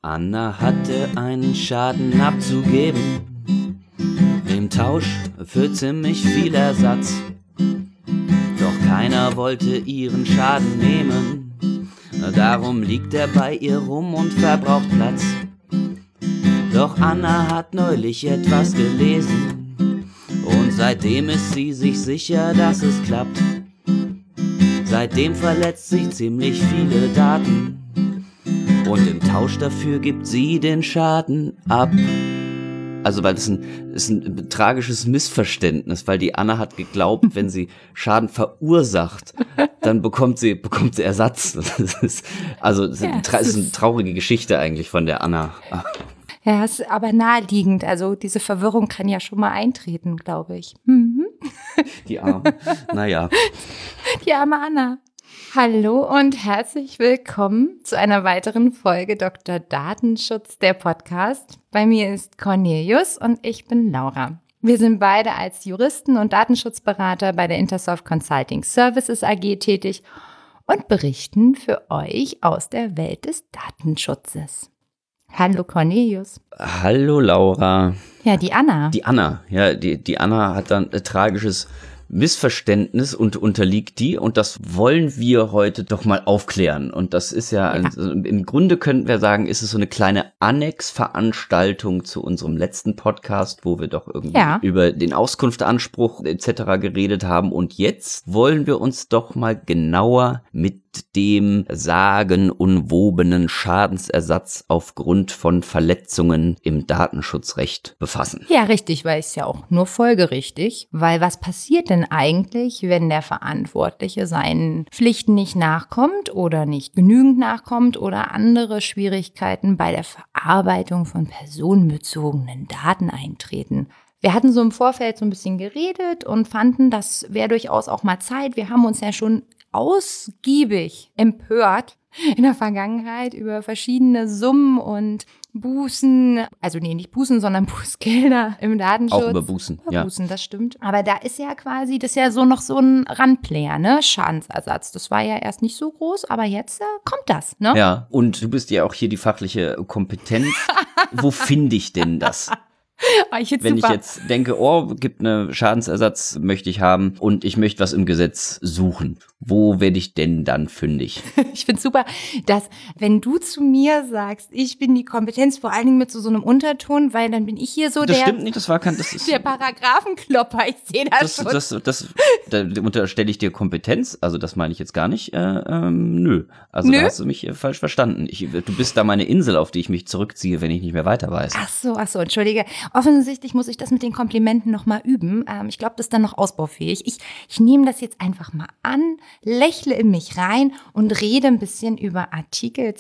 Anna hatte einen Schaden abzugeben, im Tausch für ziemlich viel Ersatz. Doch keiner wollte ihren Schaden nehmen, darum liegt er bei ihr rum und verbraucht Platz. Doch Anna hat neulich etwas gelesen und seitdem ist sie sich sicher, dass es klappt. Seitdem verletzt sie ziemlich viele Daten und im Tausch dafür gibt sie den Schaden ab. Also weil das ist ein tragisches Missverständnis, weil die Anna hat geglaubt, wenn sie Schaden verursacht, dann bekommt sie Ersatz. Das ist eine traurige Geschichte eigentlich von der Anna. Ja, ist aber naheliegend. Also diese Verwirrung kann ja schon mal eintreten, glaube ich. Mhm. Die Arme. Naja. Die arme Anna. Hallo und herzlich willkommen zu einer weiteren Folge Dr. Datenschutz, der Podcast. Bei mir ist Cornelius und ich bin Laura. Wir sind beide als Juristen und Datenschutzberater bei der Intersoft Consulting Services AG tätig und berichten für euch aus der Welt des Datenschutzes. Hallo Cornelius. Hallo Laura. Ja, die Anna. Die Anna hat dann ein tragisches Missverständnis und unterliegt die und das wollen wir heute doch mal aufklären und das ist im Grunde könnten wir sagen, ist es so eine kleine Annexveranstaltung zu unserem letzten Podcast, wo wir doch irgendwie über den Auskunftsanspruch etc. geredet haben und jetzt wollen wir uns doch mal genauer mit dem sagenumwobenen Schadensersatz aufgrund von Verletzungen im Datenschutzrecht befassen. Ja, richtig, weil es ja auch nur folgerichtig, weil was passiert denn eigentlich, wenn der Verantwortliche seinen Pflichten nicht nachkommt oder nicht genügend nachkommt oder andere Schwierigkeiten bei der Verarbeitung von personenbezogenen Daten eintreten? Wir hatten so im Vorfeld so ein bisschen geredet und fanden, das wäre durchaus auch mal Zeit. Wir haben uns ja schon ausgiebig empört in der Vergangenheit über verschiedene Summen und Bußen, also nee, nicht Bußen, sondern Bußgelder im Datenschutz. Auch über Bußen, ja. Bußen, das stimmt. Aber da ist ja quasi, das ist ja so noch so ein Randplayer, ne? Schadensersatz. Das war ja erst nicht so groß, aber jetzt kommt das, ne? Ja, und du bist ja auch hier die fachliche Kompetenz. Wo finde ich denn das? Wenn ich jetzt denke, gibt eine Schadensersatz, möchte ich haben und ich möchte was im Gesetz suchen. Wo werde ich denn dann fündig? Ich finde super, dass wenn du zu mir sagst, ich bin die Kompetenz, vor allen Dingen mit so einem Unterton, weil dann bin ich hier so das stimmt nicht, das ist der Paragraphenklopper, ich sehe das schon. Da unterstelle ich dir Kompetenz, also das meine ich jetzt gar nicht, nö. Also da hast du mich falsch verstanden. Du bist da meine Insel, auf die ich mich zurückziehe, wenn ich nicht mehr weiter weiß. Ach so, entschuldige. Offensichtlich muss ich das mit den Komplimenten noch mal üben. Ich glaube, das ist dann noch ausbaufähig. Ich nehme das jetzt einfach mal an, lächle in mich rein und rede ein bisschen über Artikel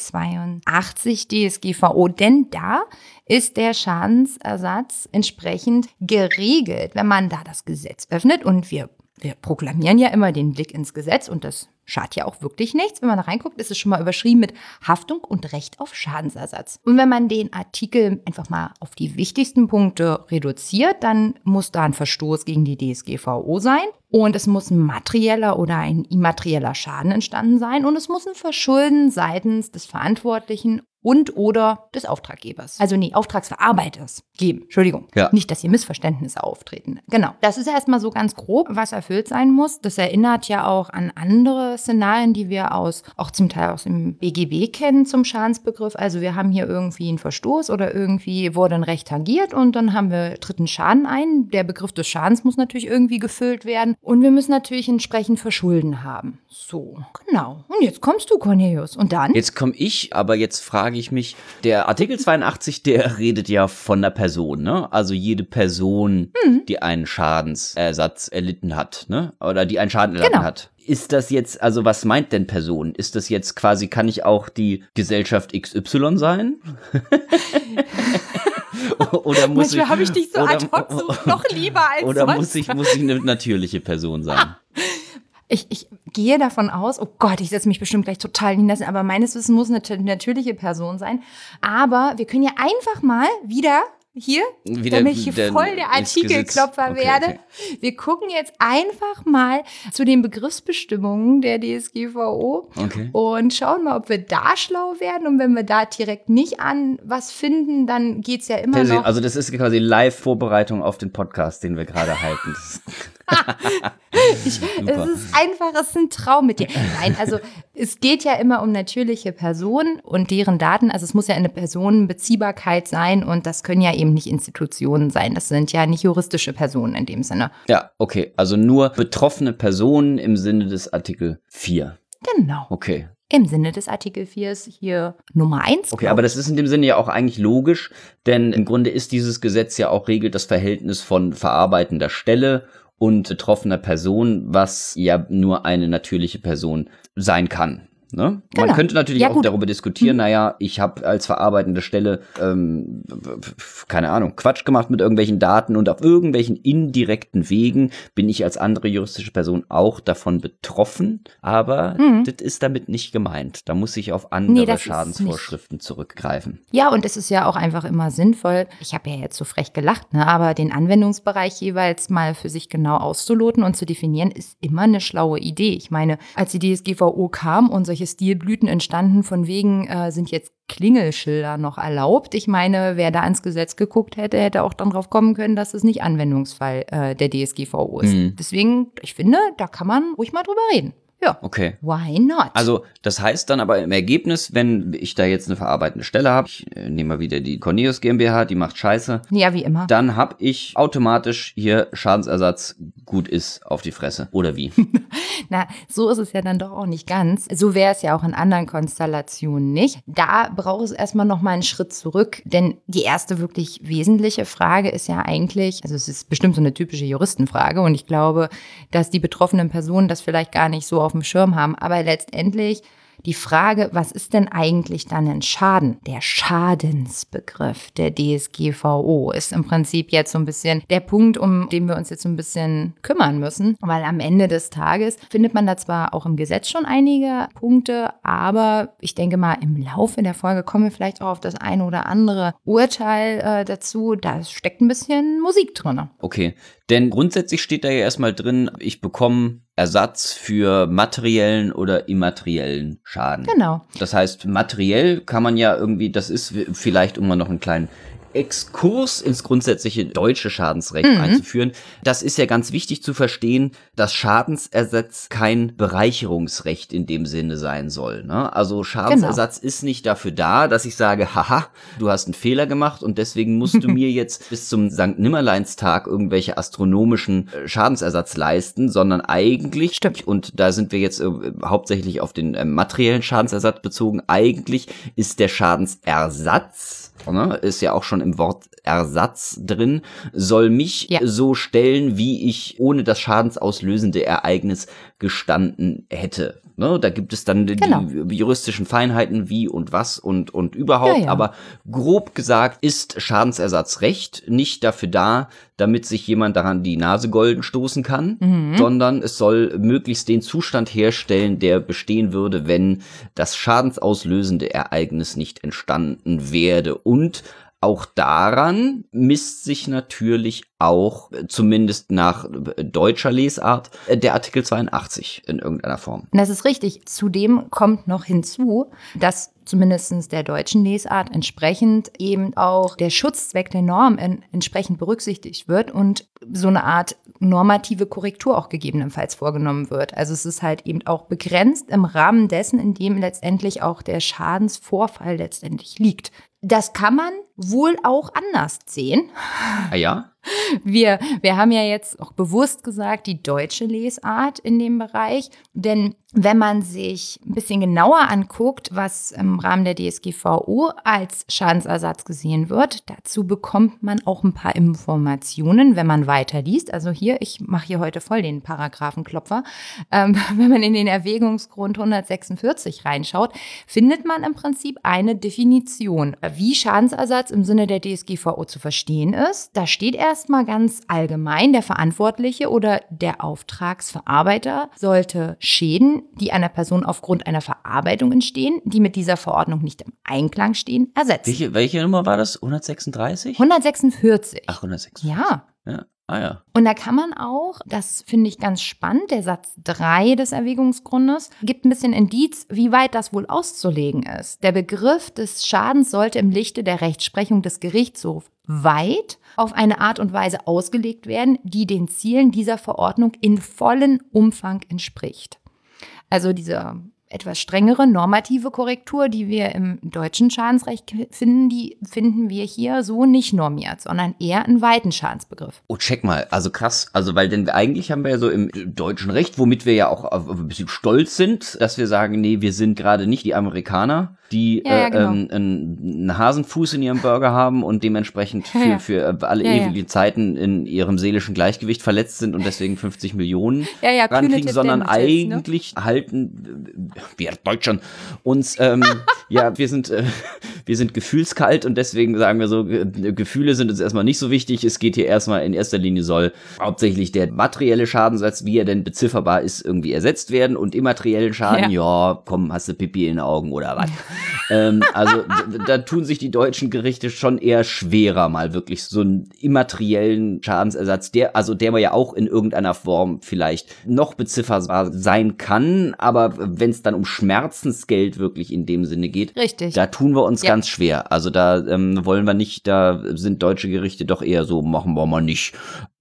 82 DSGVO, denn da ist der Schadensersatz entsprechend geregelt, wenn man da das Gesetz öffnet und wir proklamieren ja immer den Blick ins Gesetz und das schadet ja auch wirklich nichts. Wenn man da reinguckt, ist es schon mal überschrieben mit Haftung und Recht auf Schadensersatz. Und wenn man den Artikel einfach mal auf die wichtigsten Punkte reduziert, dann muss da ein Verstoß gegen die DSGVO sein und es muss ein materieller oder ein immaterieller Schaden entstanden sein und es muss ein Verschulden seitens des Verantwortlichen und oder des Auftraggebers. Also Auftragsverarbeiters geben. Entschuldigung. Ja. Nicht, dass hier Missverständnisse auftreten. Genau. Das ist erstmal so ganz grob, was erfüllt sein muss. Das erinnert ja auch an andere Szenarien, die wir auch zum Teil aus dem BGB kennen zum Schadensbegriff. Also wir haben hier irgendwie einen Verstoß oder irgendwie wurde ein Recht tangiert und dann tritt ein Schaden ein. Der Begriff des Schadens muss natürlich irgendwie gefüllt werden und wir müssen natürlich entsprechend Verschulden haben. So, genau. Und jetzt kommst du, Cornelius. Und dann? Jetzt komme ich, aber jetzt frage ich mich, der Artikel 82, der redet ja von der Person, ne? Also jede Person, die einen Schadensersatz erlitten hat, ne? Oder die einen Schaden erlitten hat. Ist das jetzt, also was meint denn Person? Ist das jetzt quasi, kann ich auch die Gesellschaft XY sein? Oder muss manchmal habe ich dich so ad hoc so noch lieber als oder sonst. muss ich eine natürliche Person sein? Ich gehe davon aus, oh Gott, ich setze mich bestimmt gleich total hinlassen, aber meines Wissens muss eine natürliche Person sein. Aber wir können ja einfach mal wieder hier, Wieder damit ich hier voll der Artikelklopfer werde. Okay. Wir gucken jetzt einfach mal zu den Begriffsbestimmungen der DSGVO und schauen mal, ob wir da schlau werden. Und wenn wir da direkt nicht an was finden, dann geht's ja immer noch. Also das ist quasi Live-Vorbereitung auf den Podcast, den wir gerade halten. Es ist einfach, es ist ein Traum mit dir. Nein, also es geht ja immer um natürliche Personen und deren Daten. Also es muss ja eine Personenbeziehbarkeit sein und das können ja eben nicht Institutionen sein. Das sind ja nicht juristische Personen in dem Sinne. Ja, okay. Also nur betroffene Personen im Sinne des Artikel 4. Genau. Okay. Im Sinne des Artikel 4 ist hier Nummer 1. Okay, aber das ist in dem Sinne ja auch eigentlich logisch, denn im Grunde ist dieses Gesetz ja auch regelt das Verhältnis von verarbeitender Stelle und betroffener Person, was ja nur eine natürliche Person sein kann. Ne? Genau. Man könnte natürlich auch darüber diskutieren, naja, ich habe als verarbeitende Stelle, keine Ahnung, Quatsch gemacht mit irgendwelchen Daten und auf irgendwelchen indirekten Wegen bin ich als andere juristische Person auch davon betroffen, aber das ist damit nicht gemeint. Da muss ich auf andere Schadensvorschriften zurückgreifen. Ja, und es ist ja auch einfach immer sinnvoll, ich habe ja jetzt so frech gelacht, ne, aber den Anwendungsbereich jeweils mal für sich genau auszuloten und zu definieren, ist immer eine schlaue Idee. Ich meine, als die DSGVO kam und solche Stilblüten entstanden, von wegen sind jetzt Klingelschilder noch erlaubt. Ich meine, wer da ans Gesetz geguckt hätte, hätte auch dann drauf kommen können, dass es nicht Anwendungsfall der DSGVO ist. Deswegen, ich finde, da kann man ruhig mal drüber reden. Ja. Okay. Why not? Also das heißt dann aber im Ergebnis, wenn ich da jetzt eine verarbeitende Stelle habe, ich nehme mal wieder die Cornelius GmbH, die macht Scheiße. Ja, wie immer. Dann habe ich automatisch hier Schadensersatz, gut ist, auf die Fresse. Oder wie? Na, so ist es ja dann doch auch nicht ganz. So wäre es ja auch in anderen Konstellationen nicht. Da braucht es erstmal noch mal einen Schritt zurück, denn die erste wirklich wesentliche Frage ist ja eigentlich, also es ist bestimmt so eine typische Juristenfrage und ich glaube, dass die betroffenen Personen das vielleicht gar nicht so auf dem Schirm haben, aber letztendlich die Frage, was ist denn eigentlich dann ein Schaden? Der Schadensbegriff der DSGVO ist im Prinzip jetzt so ein bisschen der Punkt, um den wir uns jetzt so ein bisschen kümmern müssen, weil am Ende des Tages findet man da zwar auch im Gesetz schon einige Punkte, aber ich denke mal, im Laufe der Folge kommen wir vielleicht auch auf das eine oder andere Urteil dazu. Da steckt ein bisschen Musik drin. Okay, denn grundsätzlich steht da ja erstmal drin, ich bekomme Ersatz für materiellen oder immateriellen Schaden. Genau. Das heißt, materiell kann man ja irgendwie, das ist vielleicht, um mal noch einen kleinen Exkurs ins grundsätzliche deutsche Schadensrecht einzuführen. Das ist ja ganz wichtig zu verstehen, dass Schadensersatz kein Bereicherungsrecht in dem Sinne sein soll. Ne? Also Schadensersatz ist nicht dafür da, dass ich sage, haha, du hast einen Fehler gemacht und deswegen musst du mir jetzt bis zum Sankt Nimmerleinstag irgendwelche astronomischen Schadensersatz leisten, sondern eigentlich, und da sind wir jetzt hauptsächlich auf den materiellen Schadensersatz bezogen, eigentlich ist der Schadensersatz, ist ja auch schon im Wort Ersatz drin, soll mich so stellen, wie ich ohne das schadensauslösende Ereignis gestanden hätte. Ne? Da gibt es dann die juristischen Feinheiten, wie und was und überhaupt, aber grob gesagt ist Schadensersatzrecht nicht dafür da, damit sich jemand daran die Nase golden stoßen kann, sondern es soll möglichst den Zustand herstellen, der bestehen würde, wenn das schadensauslösende Ereignis nicht entstanden wäre. Und auch daran misst sich natürlich auch, zumindest nach deutscher Lesart, der Artikel 82 in irgendeiner Form. Das ist richtig. Zudem kommt noch hinzu, dass zumindest der deutschen Lesart entsprechend eben auch der Schutzzweck der Norm entsprechend berücksichtigt wird und so eine Art normative Korrektur auch gegebenenfalls vorgenommen wird. Also es ist halt eben auch begrenzt im Rahmen dessen, in dem letztendlich auch der Schadensvorfall letztendlich liegt. Das kann man wohl auch anders sehen. Ah ja? Wir haben ja jetzt auch bewusst gesagt, die deutsche Lesart in dem Bereich. Denn wenn man sich ein bisschen genauer anguckt, was im Rahmen der DSGVO als Schadensersatz gesehen wird, dazu bekommt man auch ein paar Informationen, wenn man weiterliest. Also hier, ich mache hier heute voll den Paragraphenklopfer. Wenn man in den Erwägungsgrund 146 reinschaut, findet man im Prinzip eine Definition, wie Schadensersatz Schadensersatz im Sinne der DSGVO zu verstehen ist, da steht erstmal ganz allgemein, der Verantwortliche oder der Auftragsverarbeiter sollte Schäden, die einer Person aufgrund einer Verarbeitung entstehen, die mit dieser Verordnung nicht im Einklang stehen, ersetzen. Welche Nummer war das? 136? 146. Ach, 146. Ja. Ja. Ah ja. Und da kann man auch, das finde ich ganz spannend, der Satz 3 des Erwägungsgrundes gibt ein bisschen Indiz, wie weit das wohl auszulegen ist. Der Begriff des Schadens sollte im Lichte der Rechtsprechung des Gerichtshofs weit auf eine Art und Weise ausgelegt werden, die den Zielen dieser Verordnung in vollem Umfang entspricht. Also diese etwas strengere normative Korrektur, die wir im deutschen Schadensrecht finden, die finden wir hier so nicht normiert, sondern eher einen weiten Schadensbegriff. Oh, check mal, also krass, also weil denn eigentlich haben wir ja so im deutschen Recht, womit wir ja auch ein bisschen stolz sind, dass wir sagen, nee, wir sind gerade nicht die Amerikaner, die genau. einen Hasenfuß in ihrem Burger haben und dementsprechend für alle ewigen Zeiten in ihrem seelischen Gleichgewicht verletzt sind und deswegen 50 Millionen rankriegen, sondern eigentlich halten wir Deutschen uns, wir sind gefühlskalt und deswegen sagen wir so, Gefühle sind uns erstmal nicht so wichtig. Es geht hier erstmal in erster Linie soll hauptsächlich der materielle Schadensersatz, wie er denn bezifferbar ist, irgendwie ersetzt werden und immateriellen Schaden, ja komm, hast du Pipi in den Augen oder was? Also da tun sich die deutschen Gerichte schon eher schwerer, mal wirklich so einen immateriellen Schadensersatz, der ja auch in irgendeiner Form vielleicht noch bezifferbar sein kann, aber wenn es dann um Schmerzensgeld wirklich in dem Sinne geht, richtig, da tun wir uns ganz schwer. Also da wollen wir nicht, da sind deutsche Gerichte doch eher so, machen wir mal nicht.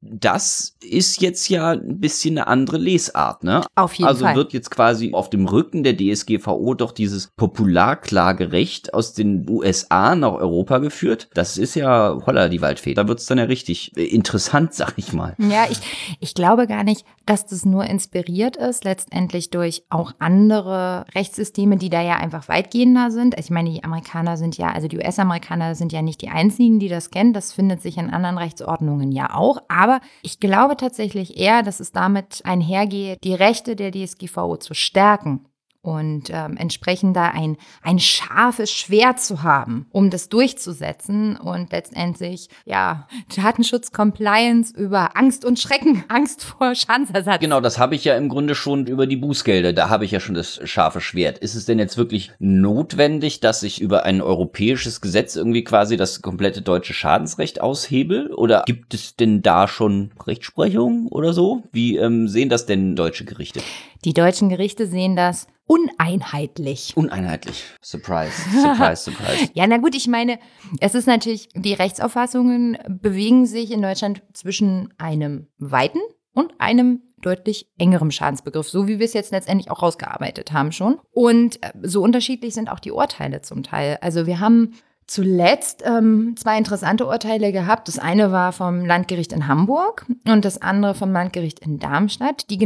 Das ist jetzt ja ein bisschen eine andere Lesart, ne? Auf jeden Fall. Also wird jetzt quasi auf dem Rücken der DSGVO doch dieses Popularklagerecht aus den USA nach Europa geführt. Das ist ja holla die Waldfee. Da wird's dann ja richtig interessant, sag ich mal. Ja, ich glaube gar nicht, dass das nur inspiriert ist, letztendlich durch auch andere Rechtssysteme, die da ja einfach weitgehender sind. Ich meine, die Amerikaner sind ja, also die US-Amerikaner sind ja nicht die einzigen, die das kennen. Das findet sich in anderen Rechtsordnungen ja auch. Aber ich glaube tatsächlich eher, dass es damit einhergeht, die Rechte der DSGVO zu stärken und entsprechend da ein scharfes Schwert zu haben, um das durchzusetzen und letztendlich, ja, Datenschutz, Compliance über Angst und Schrecken, Angst vor Schadensersatz. Genau, das habe ich ja im Grunde schon über die Bußgelder, da habe ich ja schon das scharfe Schwert. Ist es denn jetzt wirklich notwendig, dass ich über ein europäisches Gesetz irgendwie quasi das komplette deutsche Schadensrecht aushebel? Oder gibt es denn da schon Rechtsprechung oder so? Wie sehen das denn deutsche Gerichte? Die deutschen Gerichte sehen das uneinheitlich. Uneinheitlich. Surprise, surprise, surprise. Ja, na gut, ich meine, es ist natürlich, die Rechtsauffassungen bewegen sich in Deutschland zwischen einem weiten und einem deutlich engerem Schadensbegriff, so wie wir es jetzt letztendlich auch rausgearbeitet haben schon. Und so unterschiedlich sind auch die Urteile zum Teil. Also wir haben zuletzt 2 interessante Urteile gehabt. Das eine war vom Landgericht in Hamburg und das andere vom Landgericht in Darmstadt, die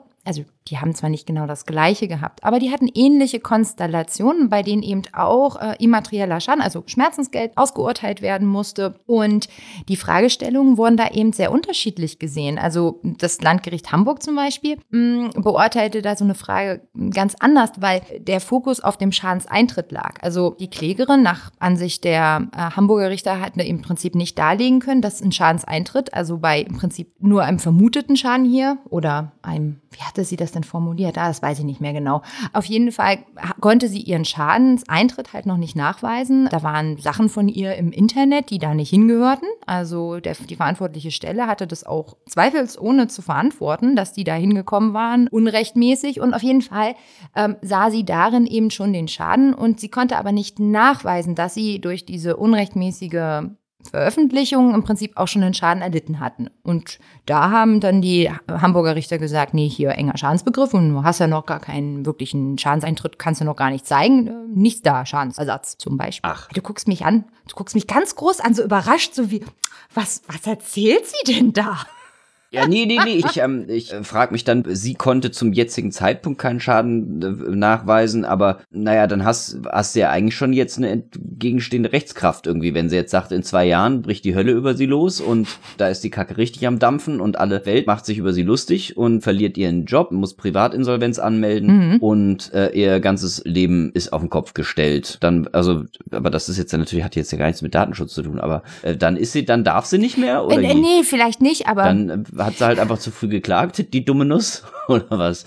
haben zwar nicht genau das Gleiche gehabt, aber die hatten ähnliche Konstellationen, bei denen eben auch immaterieller Schaden, also Schmerzensgeld, ausgeurteilt werden musste. Und die Fragestellungen wurden da eben sehr unterschiedlich gesehen. Also das Landgericht Hamburg zum Beispiel beurteilte da so eine Frage ganz anders, weil der Fokus auf dem Schadenseintritt lag. Also die Klägerin nach Ansicht der Hamburger Richter hatten im Prinzip nicht darlegen können, dass ein Schadenseintritt, also bei im Prinzip nur einem vermuteten Schaden hier oder einem, wie hatte sie das denn formuliert? Das weiß ich nicht mehr genau. Auf jeden Fall konnte sie ihren Schadenseintritt halt noch nicht nachweisen. Da waren Sachen von ihr im Internet, die da nicht hingehörten. Also die verantwortliche Stelle hatte das auch zweifelsohne zu verantworten, dass die da hingekommen waren, unrechtmäßig. Und auf jeden Fall sah sie darin eben schon den Schaden. Und sie konnte aber nicht nachweisen, dass sie durch diese unrechtmäßige Veröffentlichungen im Prinzip auch schon einen Schaden erlitten hatten. Und da haben dann die Hamburger Richter gesagt, nee, hier enger Schadensbegriff und du hast ja noch gar keinen wirklichen Schadenseintritt, kannst du noch gar nicht zeigen. Nichts da, Schadensersatz zum Beispiel. Ach. Du guckst mich ganz groß an, so überrascht, so wie, was erzählt sie denn da? Ja, nee. Ich frage mich dann, sie konnte zum jetzigen Zeitpunkt keinen Schaden nachweisen, aber naja, dann hast du ja eigentlich schon jetzt eine entgegenstehende Rechtskraft irgendwie, wenn sie jetzt sagt, in 2 Jahren bricht die Hölle über sie los und da ist die Kacke richtig am Dampfen und alle Welt macht sich über sie lustig und verliert ihren Job, muss Privatinsolvenz anmelden und ihr ganzes Leben ist auf den Kopf gestellt. Dann, also, aber das ist jetzt ja natürlich, hat jetzt ja gar nichts mit Datenschutz zu tun, aber dann darf sie nicht mehr, oder? Nee, vielleicht nicht, aber dann hat sie halt einfach zu früh geklagt, die dumme Nuss, oder was?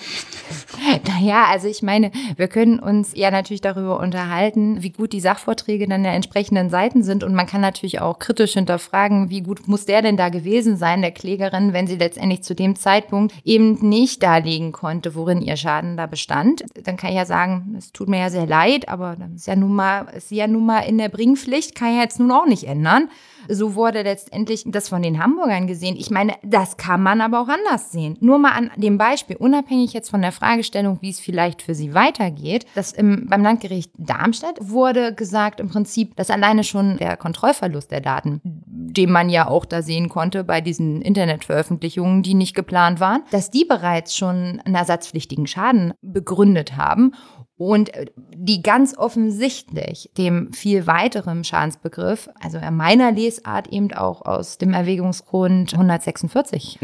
Naja, also ich meine, wir können uns ja natürlich darüber unterhalten, wie gut die Sachvorträge dann der entsprechenden Seiten sind und man kann natürlich auch kritisch hinterfragen, wie gut muss der denn da gewesen sein, der Klägerin, wenn sie letztendlich zu dem Zeitpunkt eben nicht darlegen konnte, worin ihr Schaden da bestand. Dann kann ich ja sagen, es tut mir ja sehr leid, aber das ist ja nun mal in der Bringpflicht, kann ich ja jetzt nun auch nicht ändern. So wurde letztendlich das von den Hamburgern gesehen. Ich meine, das kann man aber auch anders sehen. Nur mal an dem Beispiel, unabhängig jetzt von der Fragestellung, wie es vielleicht für sie weitergeht, beim Landgericht Darmstadt wurde gesagt im Prinzip, dass alleine schon der Kontrollverlust der Daten, den man ja auch da sehen konnte bei diesen Internetveröffentlichungen, die nicht geplant waren, dass die bereits schon einen ersatzpflichtigen Schaden begründet haben. Und die ganz offensichtlich dem viel weiteren Schadensbegriff, also in meiner Lesart eben auch aus dem Erwägungsgrund 146,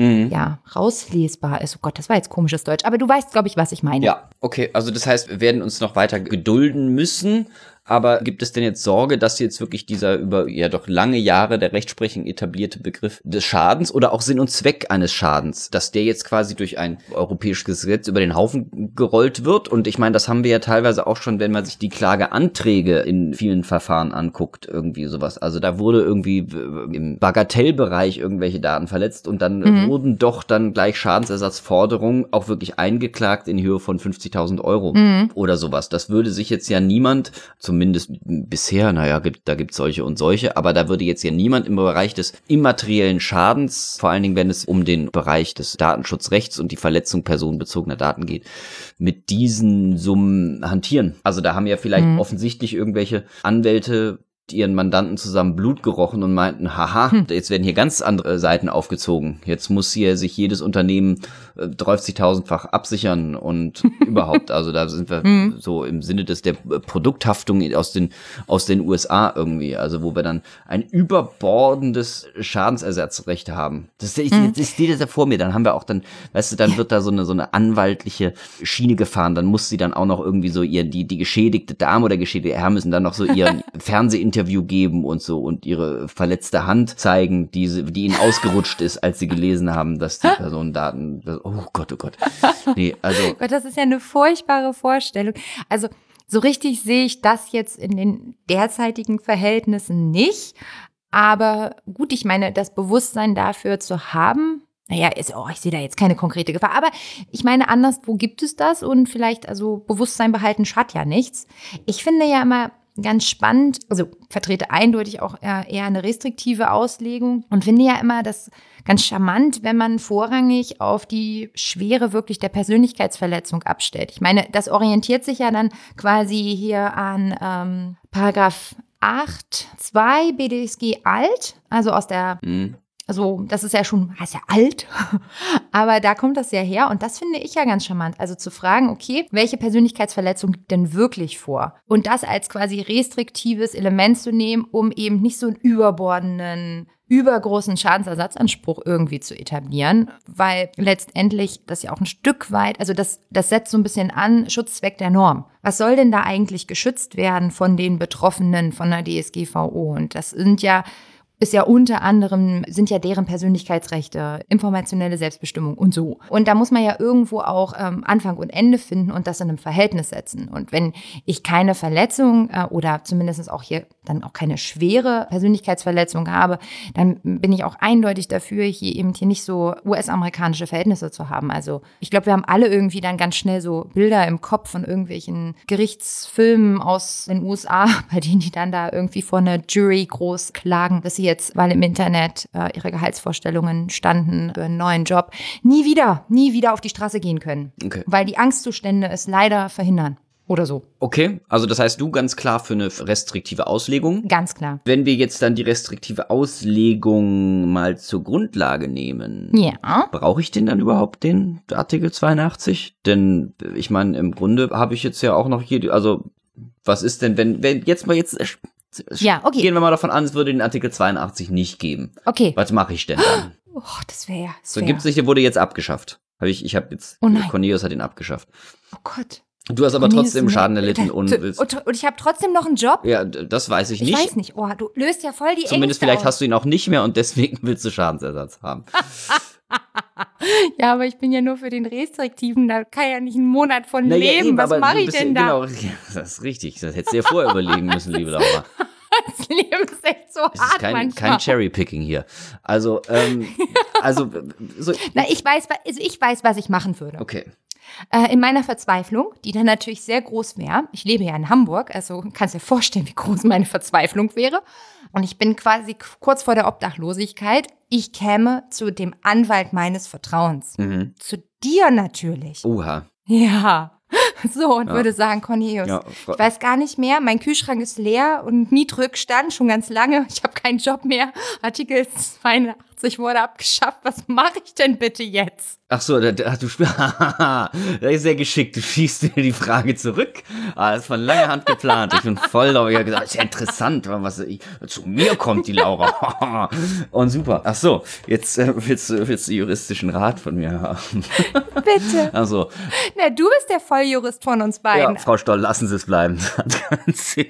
rauslesbar ist. Oh Gott, das war jetzt komisches Deutsch. Aber du weißt, glaube ich, was ich meine. Ja, okay. Also das heißt, wir werden uns noch weiter gedulden müssen. Aber gibt es denn jetzt Sorge, dass jetzt wirklich dieser über doch lange Jahre der Rechtsprechung etablierte Begriff des Schadens oder auch Sinn und Zweck eines Schadens, dass der jetzt quasi durch ein europäisches Gesetz über den Haufen gerollt wird? Und ich meine, das haben wir ja teilweise auch schon, wenn man sich die Klageanträge in vielen Verfahren anguckt, irgendwie sowas. Also da wurde irgendwie im Bagatellbereich irgendwelche Daten verletzt und dann wurden doch dann gleich Schadensersatzforderungen auch wirklich eingeklagt in Höhe von 50.000 Euro oder sowas. Das würde sich jetzt ja niemand, zumindest bisher, da gibt's solche und solche, aber da würde jetzt ja niemand im Bereich des immateriellen Schadens, vor allen Dingen, wenn es um den Bereich des Datenschutzrechts und die Verletzung personenbezogener Daten geht, mit diesen Summen hantieren. Also da haben ja vielleicht offensichtlich irgendwelche Anwälte ihren Mandanten zusammen Blut gerochen und meinten, haha, jetzt werden hier ganz andere Seiten aufgezogen. Jetzt muss hier sich jedes Unternehmen 30.000-fach absichern und überhaupt. Also da sind wir so im Sinne der Produkthaftung aus den USA irgendwie. Also wo wir dann ein überbordendes Schadensersatzrecht haben. Ich sehe das ja vor mir. Dann haben wir auch dann, weißt du, dann wird da so eine anwaltliche Schiene gefahren. Dann muss sie dann auch noch irgendwie so die geschädigte Dame oder geschädigte Herr müssen dann noch so ihren Fernsehinterview geben und so und ihre verletzte Hand zeigen, die ihnen ausgerutscht ist, als sie gelesen haben, dass die Personendaten, oh Gott. Nee, also. Gott, das ist ja eine furchtbare Vorstellung. Also, so richtig sehe ich das jetzt in den derzeitigen Verhältnissen nicht. Aber gut, ich meine, das Bewusstsein dafür zu haben, ich sehe da jetzt keine konkrete Gefahr. Aber ich meine, anderswo gibt es das und vielleicht, also Bewusstsein behalten schadet ja nichts. Ich finde ja immer ganz spannend, also vertrete eindeutig auch eher eine restriktive Auslegung und finde ja immer das ganz charmant, wenn man vorrangig auf die Schwere wirklich der Persönlichkeitsverletzung abstellt. Ich meine, das orientiert sich ja dann quasi hier an Paragraph 8.2 BDSG alt, also aus der Also das ist ja schon, heißt ja alt, aber da kommt das ja her und das finde ich ja ganz charmant. Also zu fragen, okay, welche Persönlichkeitsverletzung liegt denn wirklich vor? Und das als quasi restriktives Element zu nehmen, um eben nicht so einen übergroßen Schadensersatzanspruch irgendwie zu etablieren, weil letztendlich das ja auch ein Stück weit, also das setzt so ein bisschen an, Schutzzweck der Norm. Was soll denn da eigentlich geschützt werden von den Betroffenen von der DSGVO? Und das sind ja unter anderem, sind ja deren Persönlichkeitsrechte, informationelle Selbstbestimmung und so. Und da muss man ja irgendwo auch Anfang und Ende finden und das in einem Verhältnis setzen. Und wenn ich keine Verletzung oder zumindest auch hier dann auch keine schwere Persönlichkeitsverletzung habe, dann bin ich auch eindeutig dafür, hier nicht so US-amerikanische Verhältnisse zu haben. Also ich glaube, wir haben alle irgendwie dann ganz schnell so Bilder im Kopf von irgendwelchen Gerichtsfilmen aus den USA, bei denen die dann da irgendwie vor einer Jury groß klagen, dass sie jetzt, weil im Internet ihre Gehaltsvorstellungen standen für einen neuen Job, nie wieder auf die Straße gehen können. Okay. Weil die Angstzustände es leider verhindern. oder so. Okay, also das heißt, du ganz klar für eine restriktive Auslegung. Ganz klar. Wenn wir jetzt dann die restriktive Auslegung mal zur Grundlage nehmen, Ja. brauche ich denn dann überhaupt den Artikel 82? Denn ich meine, im Grunde habe ich jetzt ja auch noch hier, also was ist denn, wenn jetzt Ja, okay. gehen wir mal davon an, es würde den Artikel 82 nicht geben. Okay. Was mache ich denn dann? Oh, das wäre ja. So gibt's nicht, der wurde jetzt abgeschafft. Ich habe jetzt, Oh nein. Cornelius hat ihn abgeschafft. Oh Gott. Du hast aber Cornelius, trotzdem Schaden erlitten und ich habe trotzdem noch einen Job? Ja, das weiß ich Ich nicht. weiß nicht. Oh, du löst ja voll die Zumindest Ängste vielleicht aus. hast du ihn auch nicht mehr und deswegen willst du Schadensersatz haben. Ja, aber ich bin ja nur für den Restriktiven, da kann ja nicht einen Monat von leben. eben, Was aber mache du ich bist denn da? Genau, ja, das ist richtig. Das hättest du dir vorher überlegen müssen, liebe Laura. Das Leben ist echt so Es hart ist kein manchmal. Cherrypicking hier. Also, so, Na, ich weiß, was ich machen würde. okay. In meiner Verzweiflung, die dann natürlich sehr groß wäre. Ich lebe ja in Hamburg, also kannst dir vorstellen, wie groß meine Verzweiflung wäre. Und ich bin quasi kurz vor der Obdachlosigkeit. Ich käme zu dem Anwalt meines Vertrauens. Mhm. Zu dir natürlich. Oha. Ja. So, und würde sagen, Cornelius, Ja, ich weiß gar nicht mehr, mein Kühlschrank ist leer und Mietrückstand schon ganz lange. Ich habe keinen Job mehr. Artikel 82 wurde abgeschafft. Was mache ich denn bitte jetzt? Ach so, das ist sehr geschickt. Du schießt dir die Frage zurück. Das ist von langer Hand geplant. Ich bin voll drauf. Ich habe gesagt, ist ja interessant, zu mir kommt die Laura. Und super. Ach so, jetzt willst du juristischen Rat von mir haben. Bitte. Also, Na, du bist der Volljurist von uns beiden. ja, Frau Stoll, lassen Sie es bleiben. Das hat keinen Sinn.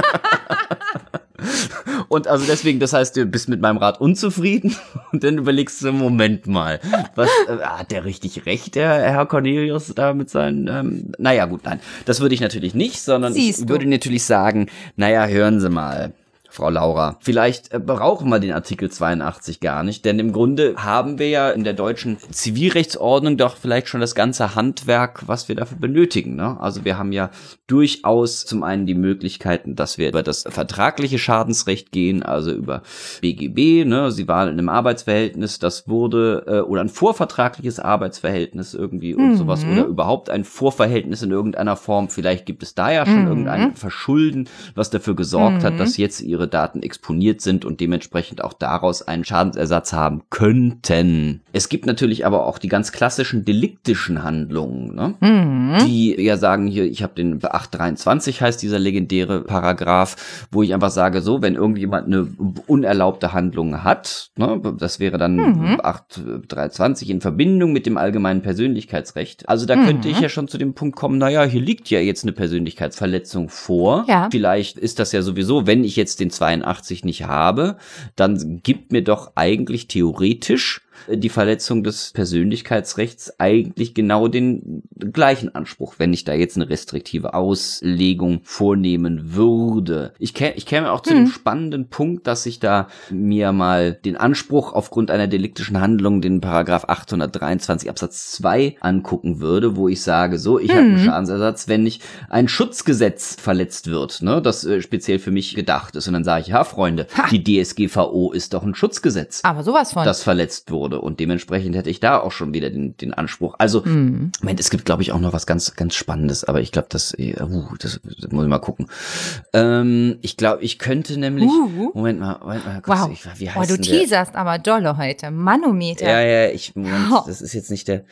Und also deswegen, das heißt, du bist mit meinem Rat unzufrieden und dann überlegst du, Moment mal, hat der richtig recht, der Herr Cornelius, da mit seinen, naja gut, nein, das würde ich natürlich nicht, sondern ich würde natürlich sagen, naja, hören Sie mal, Frau Laura, vielleicht brauchen wir den Artikel 82 gar nicht, denn im Grunde haben wir ja in der deutschen Zivilrechtsordnung doch vielleicht schon das ganze Handwerk, was wir dafür benötigen, ne? Also wir haben ja durchaus zum einen die Möglichkeiten, dass wir über das vertragliche Schadensrecht gehen, also über BGB, ne? Sie waren in einem Arbeitsverhältnis, das wurde, oder ein vorvertragliches Arbeitsverhältnis irgendwie und sowas, oder überhaupt ein Vorverhältnis in irgendeiner Form, vielleicht gibt es da ja schon irgendein Verschulden, was dafür gesorgt hat, dass jetzt ihre Daten exponiert sind und dementsprechend auch daraus einen Schadensersatz haben könnten. Es gibt natürlich aber auch die ganz klassischen deliktischen Handlungen, ne? Die ja sagen hier, ich habe den 823 heißt dieser legendäre Paragraph, wo ich einfach sage, so, wenn irgendjemand eine unerlaubte Handlung hat, ne, das wäre dann 823 in Verbindung mit dem allgemeinen Persönlichkeitsrecht. Also da könnte ich ja schon zu dem Punkt kommen, naja, hier liegt ja jetzt eine Persönlichkeitsverletzung vor. Ja. Vielleicht ist das ja sowieso, wenn ich jetzt den 82 nicht habe, dann gibt mir doch eigentlich theoretisch die Verletzung des Persönlichkeitsrechts eigentlich genau den gleichen Anspruch, wenn ich da jetzt eine restriktive Auslegung vornehmen würde. Ich käme auch zu dem spannenden Punkt, dass ich da mir mal den Anspruch aufgrund einer deliktischen Handlung, den Paragraph 823 Absatz 2 angucken würde, wo ich sage, so, ich habe einen Schadensersatz, wenn nicht ein Schutzgesetz verletzt wird, ne, das speziell für mich gedacht ist. Und dann sage ich, ja, Freunde, die DSGVO ist doch ein Schutzgesetz, Aber sowas von. das verletzt wurde. Und dementsprechend hätte ich da auch schon wieder den Anspruch. Also, Moment, es gibt, glaube ich, auch noch was ganz, ganz Spannendes, aber ich glaube, das muss ich mal gucken. Ich glaube, ich könnte nämlich, Moment mal, kurz, Wow. wie heißt Du denn der? teaserst aber dolle heute. Manometer. Ja, Moment, das ist jetzt nicht der,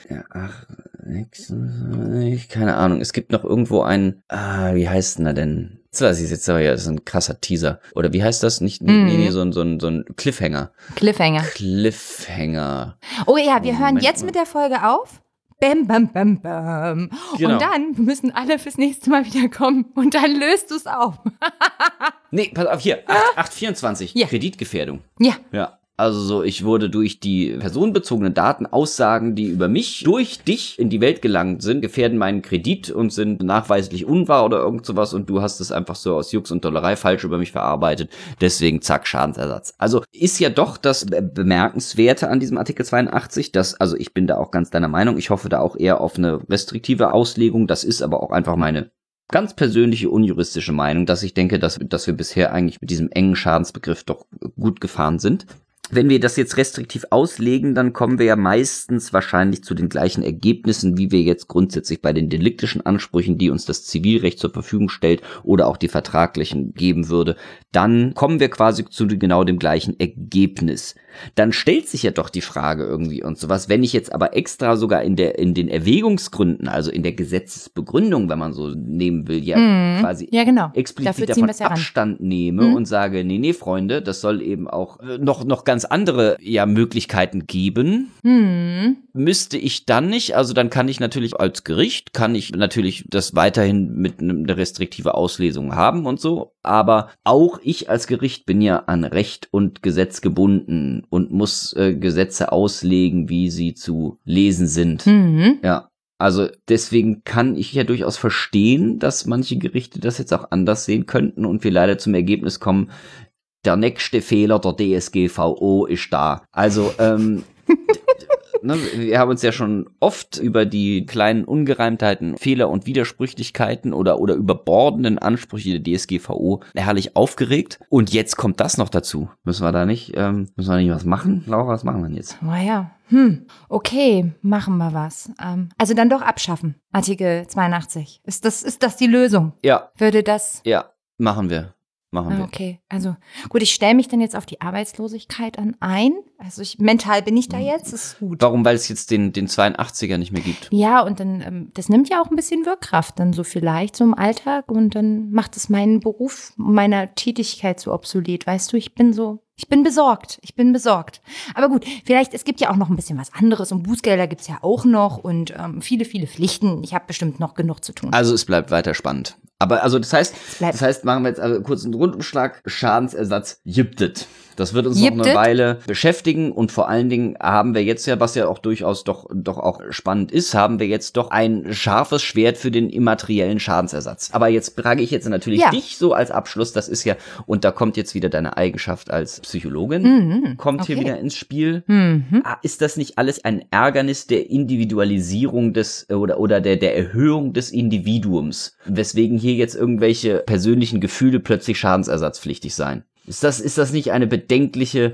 keine Ahnung, es gibt noch irgendwo einen, wie heißt denn er denn? Das weiß ich jetzt aber, ja, das ist ein krasser Teaser. Oder wie heißt das? Nee, so ein Cliffhanger. Cliffhanger. Oh ja, wir hören Moment jetzt mal. mit der Folge auf. Bam, bam, bam, bam. Genau. Und dann müssen alle fürs nächste Mal wieder kommen und dann löst du es auf. Nee, pass auf, hier, 824, Ja. Kreditgefährdung. Ja. Ja. Also so, ich wurde durch die personenbezogenen Daten, Aussagen, die über mich durch dich in die Welt gelangt sind, gefährden meinen Kredit und sind nachweislich unwahr oder irgend sowas und du hast es einfach so aus Jux und Dollerei falsch über mich verarbeitet. Deswegen zack, Schadensersatz. Also ist ja doch das Bemerkenswerte an diesem Artikel 82, also ich bin da auch ganz deiner Meinung, ich hoffe da auch eher auf eine restriktive Auslegung, das ist aber auch einfach meine ganz persönliche, unjuristische Meinung, dass ich denke, dass wir bisher eigentlich mit diesem engen Schadensbegriff doch gut gefahren sind. wenn wir das jetzt restriktiv auslegen, dann kommen wir ja meistens wahrscheinlich zu den gleichen Ergebnissen, wie wir jetzt grundsätzlich bei den deliktischen Ansprüchen, die uns das Zivilrecht zur Verfügung stellt oder auch die vertraglichen geben würde. Dann kommen wir quasi zu genau dem gleichen Ergebnis. Dann stellt sich ja doch die Frage irgendwie und sowas, wenn ich jetzt aber extra sogar in den Erwägungsgründen, also in der Gesetzesbegründung, wenn man so nehmen will, quasi explizit davon Abstand nehme und sage, nee, Freunde, das soll eben auch noch ganz andere Möglichkeiten geben, müsste ich dann nicht, also dann kann ich natürlich als Gericht, das weiterhin mit einer restriktive Auslesung haben und so, aber auch ich als Gericht bin ja an Recht und Gesetz gebunden und muss Gesetze auslegen, wie sie zu lesen sind. Ja. Also deswegen kann ich ja durchaus verstehen, dass manche Gerichte das jetzt auch anders sehen könnten und wir leider zum Ergebnis kommen, der nächste Fehler der DSGVO ist da. Also, wir haben uns ja schon oft über die kleinen Ungereimtheiten, Fehler und Widersprüchlichkeiten oder überbordenden Ansprüche der DSGVO herrlich aufgeregt. Und jetzt kommt das noch dazu. Müssen wir nicht was machen? Laura, was machen wir denn jetzt? Naja, okay, machen wir was. Also dann doch abschaffen, Artikel 82. Ist das die Lösung? Ja. Würde das? Ja, machen wir. Okay, also gut, ich stelle mich dann jetzt auf die Arbeitslosigkeit ein. Also mental bin ich da jetzt, ist gut. Warum? Weil es jetzt den 82er nicht mehr gibt. Ja, und dann, das nimmt ja auch ein bisschen Wirkkraft dann so vielleicht so im Alltag und dann macht es meinen Beruf, meiner Tätigkeit so obsolet. Weißt du, ich bin besorgt. Aber gut, vielleicht, es gibt ja auch noch ein bisschen was anderes und Bußgelder gibt's ja auch noch und viele, viele Pflichten. Ich habe bestimmt noch genug zu tun. Also es bleibt weiter spannend. Aber also das heißt, machen wir jetzt also kurz einen Rundumschlag, Schadensersatz gibt es. Das wird uns noch eine Weile beschäftigen und vor allen Dingen haben wir jetzt ja, was ja auch durchaus doch auch spannend ist, haben wir jetzt doch ein scharfes Schwert für den immateriellen Schadensersatz. Aber jetzt frage ich jetzt natürlich dich so als Abschluss, das ist ja, und da kommt jetzt wieder deine Eigenschaft als Psychologin, kommt hier wieder ins Spiel. Ist das nicht alles ein Ärgernis der Individualisierung des oder der Erhöhung des Individuums, weswegen hier jetzt irgendwelche persönlichen Gefühle plötzlich schadensersatzpflichtig sein? Ist das nicht eine bedenkliche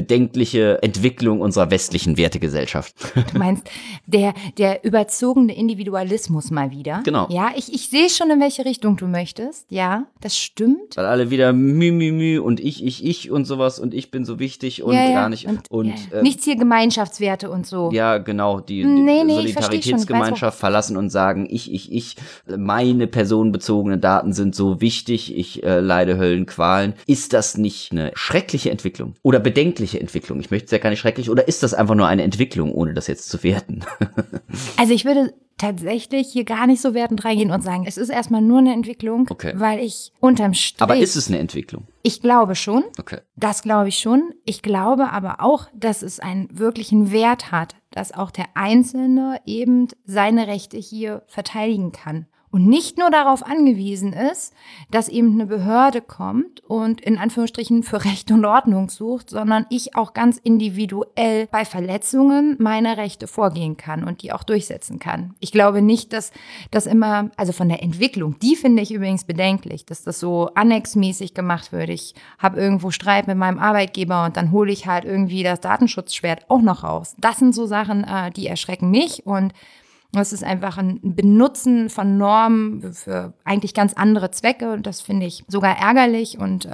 Entwicklung unserer westlichen Wertegesellschaft? Du meinst, der überzogene Individualismus mal wieder? Genau. Ja, ich sehe schon, in welche Richtung du möchtest. Ja, das stimmt. Weil alle wieder mü und ich und sowas und ich bin so wichtig und gar nicht. Nichts hier Gemeinschaftswerte und so. Ja, genau, die Solidaritätsgemeinschaft verlassen und sagen, ich, meine personenbezogenen Daten sind so wichtig, ich leide Höllenqualen. Ist das nicht eine schreckliche Entwicklung oder bedenkliche Entwicklung? Ich möchte es ja gar nicht schrecklich, oder ist das einfach nur eine Entwicklung, ohne das jetzt zu werten? Also ich würde tatsächlich hier gar nicht so wertend reingehen und sagen, es ist erstmal nur eine Entwicklung, weil ich unterm Strich... Aber ist es eine Entwicklung? Ich glaube schon. Okay. Das glaube ich schon. Ich glaube aber auch, dass es einen wirklichen Wert hat, dass auch der Einzelne eben seine Rechte hier verteidigen kann. Und nicht nur darauf angewiesen ist, dass eben eine Behörde kommt und in Anführungsstrichen für Recht und Ordnung sucht, sondern ich auch ganz individuell bei Verletzungen meine Rechte vorgehen kann und die auch durchsetzen kann. Ich glaube nicht, dass das immer, also von der Entwicklung, die finde ich übrigens bedenklich, dass das so annexmäßig gemacht wird. Ich habe irgendwo Streit mit meinem Arbeitgeber und dann hole ich halt irgendwie das Datenschutzschwert auch noch raus. Das sind so Sachen, die erschrecken mich, und das ist einfach ein Benutzen von Normen für eigentlich ganz andere Zwecke, und das finde ich sogar ärgerlich, und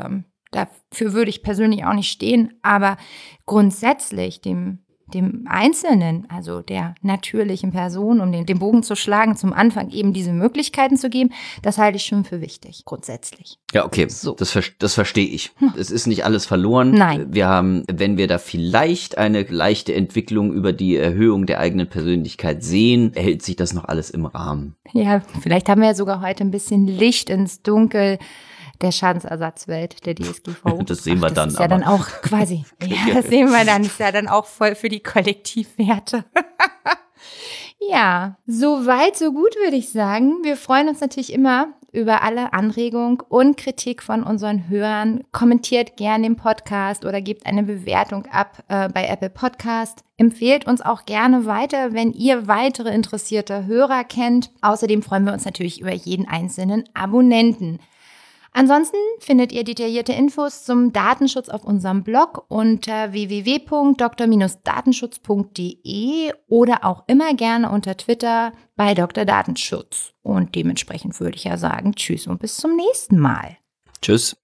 dafür würde ich persönlich auch nicht stehen. Aber grundsätzlich dem Einzelnen, also der natürlichen Person, um den Bogen zu schlagen, zum Anfang eben diese Möglichkeiten zu geben, das halte ich schon für wichtig, grundsätzlich. Ja, okay, so. Das verstehe ich. Es ist nicht alles verloren. Nein. Wir haben, wenn wir da vielleicht eine leichte Entwicklung über die Erhöhung der eigenen Persönlichkeit sehen, hält sich das noch alles im Rahmen. Ja, vielleicht haben wir ja sogar heute ein bisschen Licht ins Dunkel der Schadensersatzwelt der DSGVO. Das sehen wir dann. Das ist ja dann auch quasi, das sehen wir dann, ist ja dann auch voll für die Kollektivwerte. Ja, so weit, so gut, würde ich sagen. Wir freuen uns natürlich immer über alle Anregungen und Kritik von unseren Hörern. Kommentiert gerne den Podcast oder gebt eine Bewertung ab bei Apple Podcast. Empfehlt uns auch gerne weiter, wenn ihr weitere interessierte Hörer kennt. Außerdem freuen wir uns natürlich über jeden einzelnen Abonnenten. Ansonsten findet ihr detaillierte Infos zum Datenschutz auf unserem Blog unter www.dr-datenschutz.de oder auch immer gerne unter Twitter bei Dr. Datenschutz. Und dementsprechend würde ich ja sagen, tschüss und bis zum nächsten Mal. Tschüss.